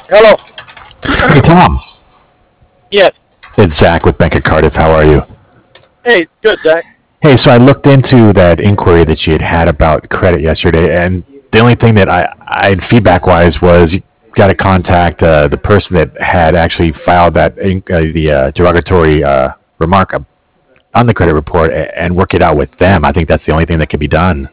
Hello. Hey, Tom. Yes. It's Zach with Bank of Cardiff. How are you? Hey, good, Zach. Hey, so I looked into that inquiry that you had about credit yesterday, and the only thing that I had feedback wise was you got to contact the person that had actually filed the derogatory remark on the credit report and work it out with them. I think that's the only thing that can be done.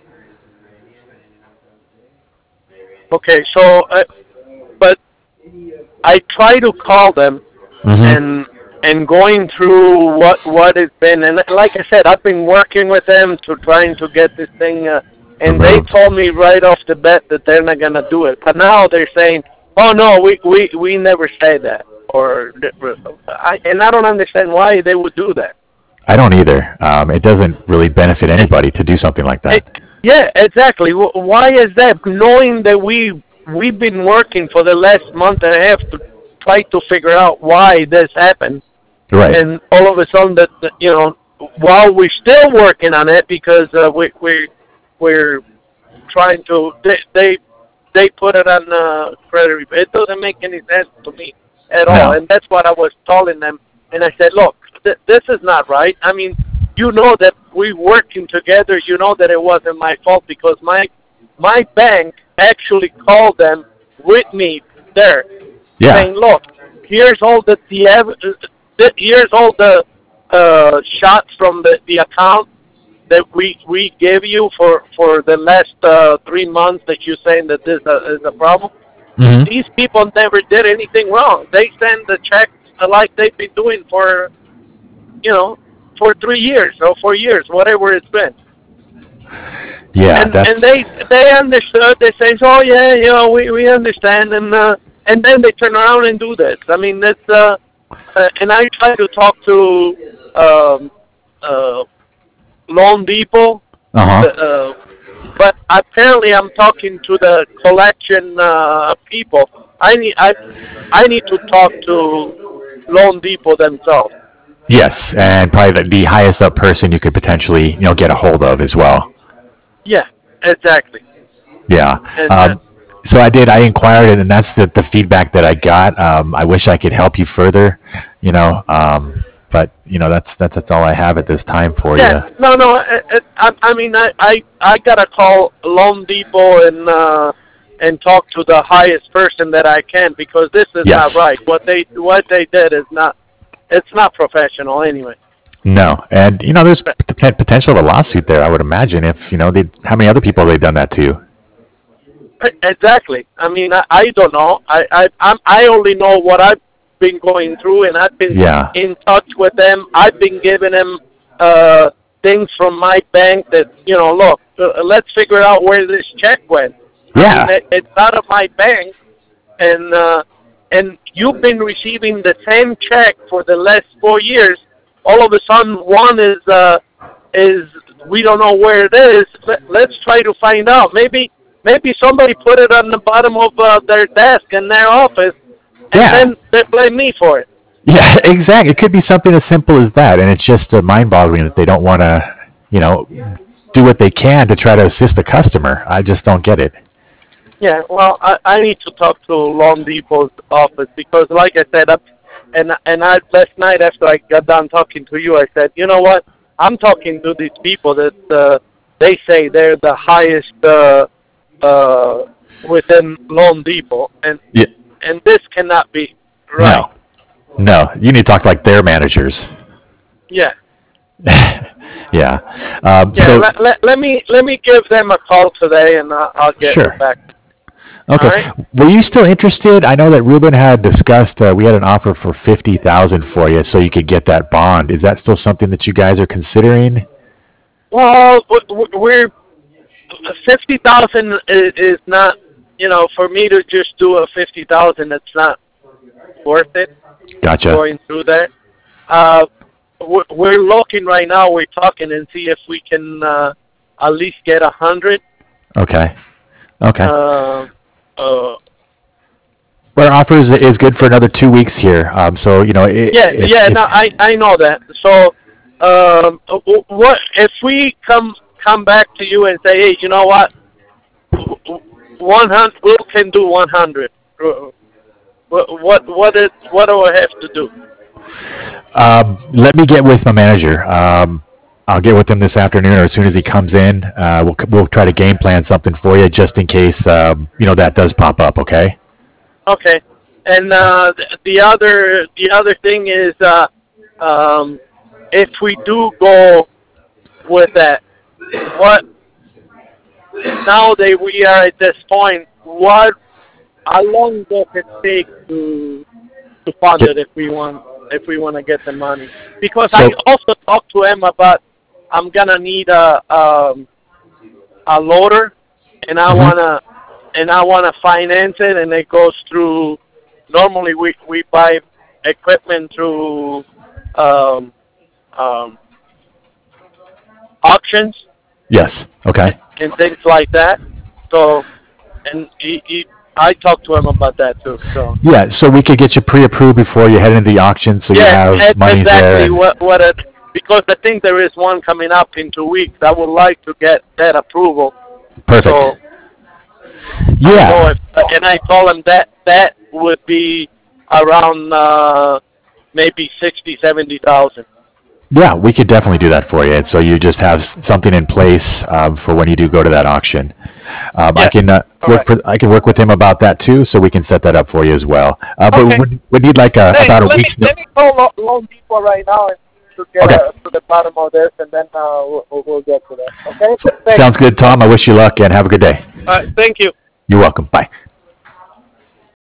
Okay, so, but I try to call them Mm-hmm. and going through what it's been, and like I said, I've been working with them to trying to get this thing, and they Removed. told me right off the bat that they're not gonna do it. But now they're saying, "Oh no, we never say that," and I don't understand why they would do that. I don't either. It doesn't really benefit anybody to do something like It, that. yeah, exactly. Why is that? Knowing that we've been working for the last month and a half to try to figure out why this happened, Right. and all of a sudden while we're still working on it because we're trying to they put it on credit report. It doesn't make any sense to me at all, No. and that's what I was telling them. And I said, look, this is not right. I mean, you know that we working together. You know that it wasn't my fault because my bank actually called them with me there, Yeah. saying, look, here's all here's all the shots from the account that we gave you for the last 3 months that you're saying that this is a problem. Mm-hmm. These people never did anything wrong. They send the checks like they've been doing for you know for 3 years or 4 years, whatever it's been. Yeah, And that's they understood. They say, "Oh yeah, we understand," and then they turn around and do this. I mean, it's and I try to talk to um, uh, Loan Depot, uh huh. uh, but apparently I'm talking to the collection people. I need to talk to Loan Depot themselves. Yes, and probably the highest up person you could potentially get a hold of as well. Yeah, exactly. Yeah. And So I inquired, and that's the feedback that I got. I wish I could help you further, you know, but that's all I have at this time for yeah, you. no, no. I mean, I gotta call Loan Depot and talk to the highest person that I can because this is not Yes. right. What they did is not. It's not professional anyway. No, and there's potential of a lawsuit there. I would imagine if they how many other people have they done that to? Exactly. I mean, I don't know. I only know what I've been going through, and I've been Yeah. in touch with them. I've been giving them things from my bank that look, let's figure out where this check went. I mean, Yeah. it's out of my bank, and you've been receiving the same check for the last 4 years. All of a sudden, one is we don't know where it is. Let's try to find out. Maybe somebody put it on the bottom of their desk in their office, and Yeah. then they blame me for it. Yeah, exactly. It could be something as simple as that, and it's just mind-boggling that they don't want to, do what they can to try to assist the customer. I just don't get it. Yeah, well, I need to talk to Loan Depot's office because, like I said, I last night after I got done talking to you, I said, you know what? I'm talking to these people that they say they're the highest uh, within Loan Depot, Yeah. and this cannot be right. No. No. You need to talk to like their managers. Yeah, Yeah. yeah. So Let me give them a call today, and I'll get sure. back. All Okay. right. Were you still interested? I know that Ruben had discussed. We had an offer for 50,000 for you, so you could get that bond. Is that still something that you guys are considering? Well, we're 50,000 is not. For me to just do a 50,000, it's not worth it Gotcha. going through that. Uh, we're looking right now. We're talking and see if we can at least get 100. Okay. Okay. Uh, uh, Well, our offer is good for another 2 weeks here. So yeah, yeah. No, if I know that. So, what if we come back to you and say, hey, you know what? 100, we can do 100. What do I have to do? Let me get with my manager. I'll get with him this afternoon, or as soon as he comes in. We'll try to game plan something for you, just in case that does pop up. Okay. Okay. And the other thing is, if we do go with that, what now that we are at this point, how long does it take to fund it if we want to get the money? Because I also talked to him about I'm gonna need a loader, and I wanna finance it, and it goes through. Normally we buy equipment through auctions. Yes. Okay. And things like that. So, and I talked to him about that too. So yeah, so we could get you pre-approved before you head into the auction, so you have money exactly there. because I think there is one coming up in 2 weeks. I would like to get that approval. Perfect. So, yeah. And I told him that would be around maybe 60,000-70,000. Yeah, we could definitely do that for you. And so you just have something in place for when you do go to that auction. I can work with him about that too, so we can set that up for you as well. But we need like about a week's. Let me call Loan Depot right now and to get to the bottom of this, and then we'll get to that. Okay. Sounds good, Tom. I wish you luck and have a good day. Thank you. You're welcome. Bye.